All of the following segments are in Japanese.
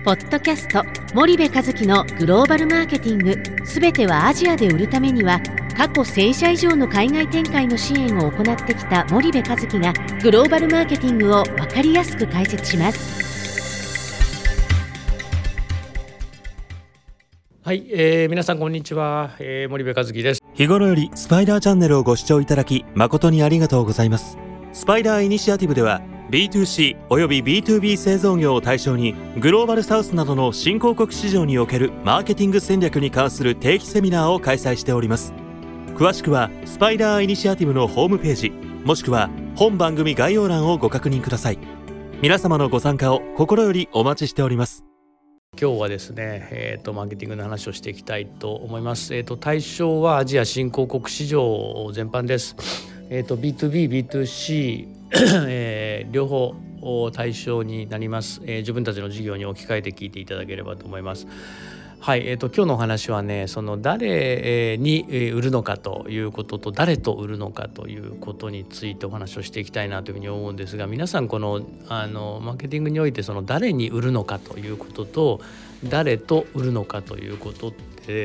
ポッドキャスト森部一樹のグローバルマーケティング、すべてはアジアで売るためには、過去1000社以上の海外展開の支援を行ってきた森部一樹がグローバルマーケティングを分かりやすく解説します。 はい、皆さんこんにちは、森部一樹です。 日頃よりスパイダーチャンネルをご視聴いただき誠にありがとうございます。スパイダーイニシアティブでは B2C および B2B 製造業を対象にグローバルサウスなどの新興国市場におけるマーケティング戦略に関する定期セミナーを開催しております。詳しくはスパイダーイニシアティブのホームページもしくは本番組概要欄をご確認ください。皆様のご参加を心よりお待ちしております。 今日はですね、マーケティングの話をしていきたいと思います。対象はアジア新興国市場全般です。B2B、B2C、両方対象になります。自分たちの事業に置き換えて聞いていただければと思います。はい、今日のお話はね、その誰に売るのかということと誰と売るのかということについてお話をしていきたいなというふうに思うんですが、皆さんこのマーケティングにおいてその誰に売るのかということと誰と売るのかということって、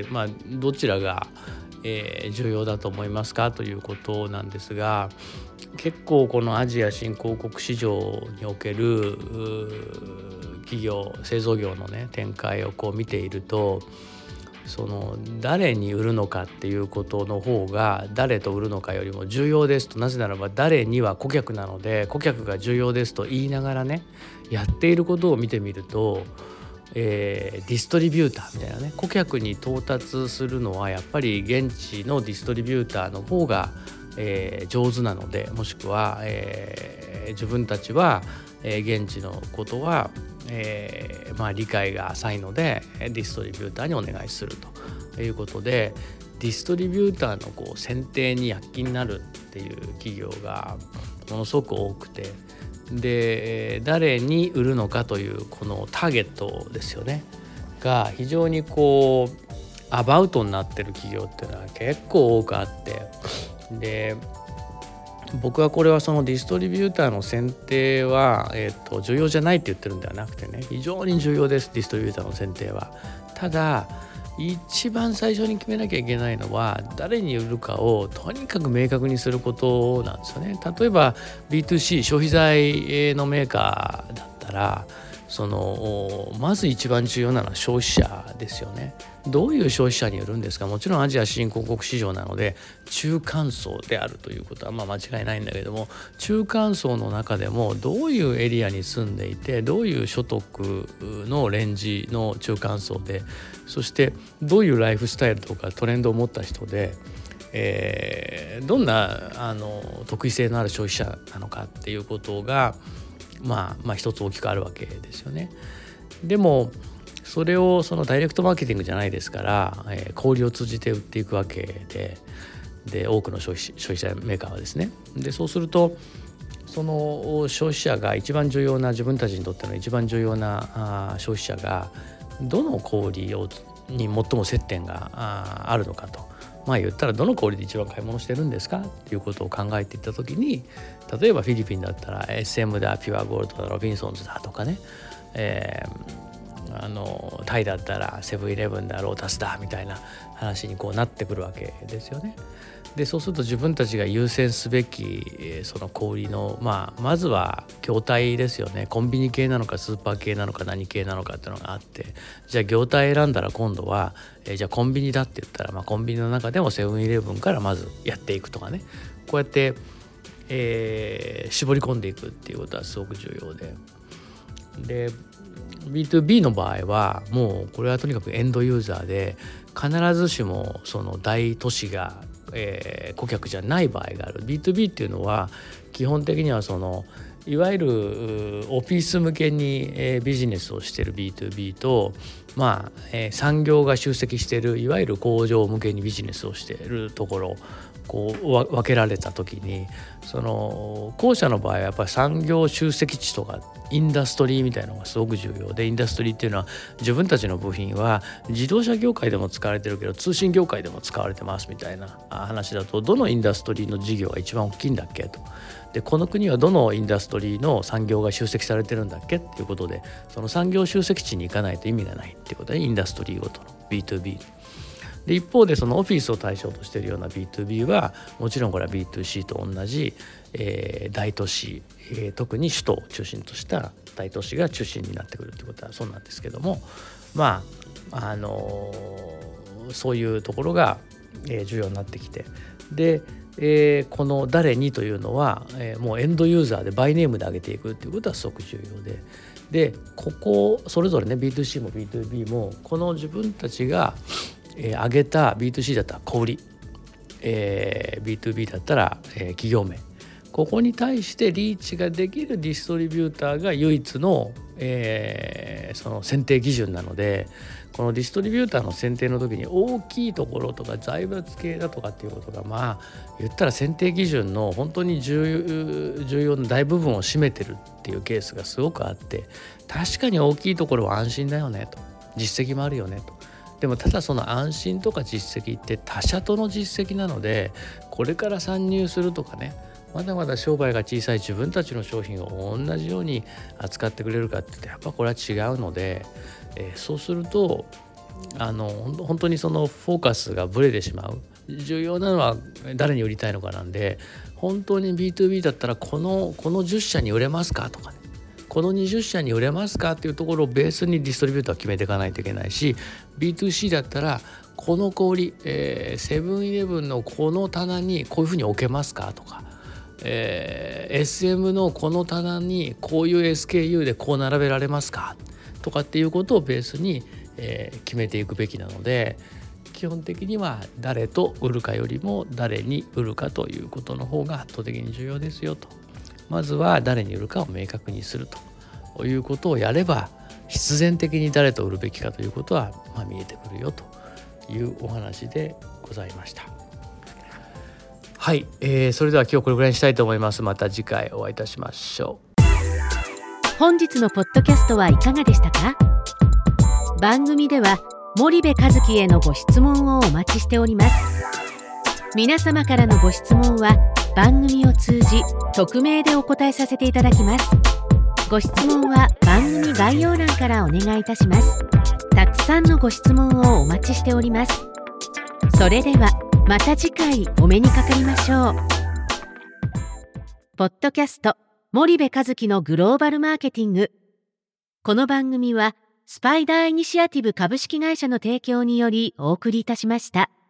どちらが重要だと思いますかということなんですが、結構このアジア新興国市場における企業製造業のね展開をこう見ていると、その誰に売るのかっていうことの方が誰と売るのかよりも重要ですと。なぜならば誰には顧客なので顧客が重要ですと言いながらね、やっていることを見てみるとディストリビューターみたいなね、顧客に到達するのはやっぱり現地のディストリビューターの方が、上手なので、もしくは、自分たちは、現地のことは、理解が浅いのでディストリビューターにお願いするということで、ディストリビューターのこう選定に躍起になるっていう企業がものすごく多くて、で誰に売るのかというこのターゲットですよねが非常にこうアバウトになってる企業っていうのは結構多くあって、で僕はこれはそのディストリビューターの選定は、重要じゃないって言ってるんではなくてね、非常に重要です。ディストリビューターの選定は。ただ一番最初に決めなきゃいけないのは誰に売るかをとにかく明確にすることなんですよね。例えば B2C 消費財のメーカーだったら、そのまず一番重要なのは消費者ですよね。どういう消費者に売るんですか。もちろんアジア新興国市場なので中間層であるということは間違いないんだけども、中間層の中でもどういうエリアに住んでいて、どういう所得のレンジの中間層で、そしてどういうライフスタイルとかトレンドを持った人で、どんな得意性のある消費者なのかっていうことが一つ大きくあるわけですよね。でもそれをそのダイレクトマーケティングじゃないですから、小売りを通じて売っていくわけで多くの消費者メーカーはですね。でそうするとその消費者が一番重要な、自分たちにとっての一番重要な消費者がどの小売りに最も接点があるのかと。言ったらどの小売で一番買い物してるんですかっていうことを考えていったときに、例えばフィリピンだったら SM だ、ピュアゴールドだ、ロビンソンズだとかね、タイだったらセブンイレブンだ、ロータスだみたいな話にこうなってくるわけですよね。でそうすると自分たちが優先すべきその小売りのまずは業態ですよね。コンビニ系なのかスーパー系なのか何系なのかっていうのがあって、じゃあ業態選んだら今度はじゃあコンビニだって言ったら、コンビニの中でもセブンイレブンからまずやっていくとかね、こうやって、絞り込んでいくっていうことはすごく重要で、B2B の場合はもうこれはとにかくエンドユーザーで、必ずしもその大都市が顧客じゃない場合がある。 B2B っていうのは基本的にはそのいわゆるオフィス向けにビジネスをしている B2B と、産業が集積しているいわゆる工場向けにビジネスをしているところこう分けられた時に、その後者の場合はやっぱり産業集積地とかインダストリーみたいなのがすごく重要で、インダストリーっていうのは自分たちの部品は自動車業界でも使われてるけど通信業界でも使われてますみたいな話だと、どのインダストリーの事業が一番大きいんだっけと。でこの国はどのインダストリーの産業が集積されてるんだっけっていうことで、その産業集積地に行かないと意味がないっていうことで、インダストリーごとの B2B で、一方でそのオフィスを対象としているような B2B はもちろんこれは B2C と同じ、大都市、特に首都を中心とした大都市が中心になってくるということはそうなんですけども、そういうところが、重要になってきて、でこの誰にというのは、もうエンドユーザーでバイネームで上げていくということはすごく重要で、ここそれぞれね B2C も B2B もこの自分たちが、上げた B2C だったら小売、B2B だったら、企業名、ここに対してリーチができるディストリビューターが唯一の、その選定基準なので、このディストリビューターの選定の時に大きいところとか財閥系だとかっていうことが言ったら選定基準の本当に重要な大部分を占めてるっていうケースがすごくあって、確かに大きいところは安心だよねと、実績もあるよねと。でもただその安心とか実績って他社との実績なので、これから参入するとかね、まだまだ商売が小さい自分たちの商品を同じように扱ってくれるかって言ってやっぱこれは違うので、そうすると本当にそのフォーカスがブレてしまう。重要なのは誰に売りたいのかなんで、本当に B2B だったらこの10社に売れますかとかね、この20社に売れますかっていうところをベースにディストリビューターを決めていかないといけないし、 B2C だったらこの小売、セブンイレブンのこの棚にこういうふうに置けますかとか、SM のこの棚にこういう SKU でこう並べられますかとかっていうことをベースに、決めていくべきなので、基本的には誰と売るかよりも誰に売るかということの方が圧倒的に重要ですよと。まずは誰に売るかを明確にするということをやれば、必然的に誰と売るべきかということは見えてくるよというお話でございました。はい、それでは今日これぐらいにしたいと思います。また次回お会いいたしましょう。 本日のポッドキャストはいかがでしたか？番組では森部一樹へのご質問をお待ちしております。皆様からのご質問は番組を通じ匿名でお答えさせていただきます。ご質問は番組概要欄からお願いいたします。たくさんのご質問をお待ちしております。それではまた次回お目にかかりましょう。ポッドキャスト森部一樹のグローバルマーケティング。この番組はスパイダーイニシアティブ株式会社の提供によりお送りいたしました。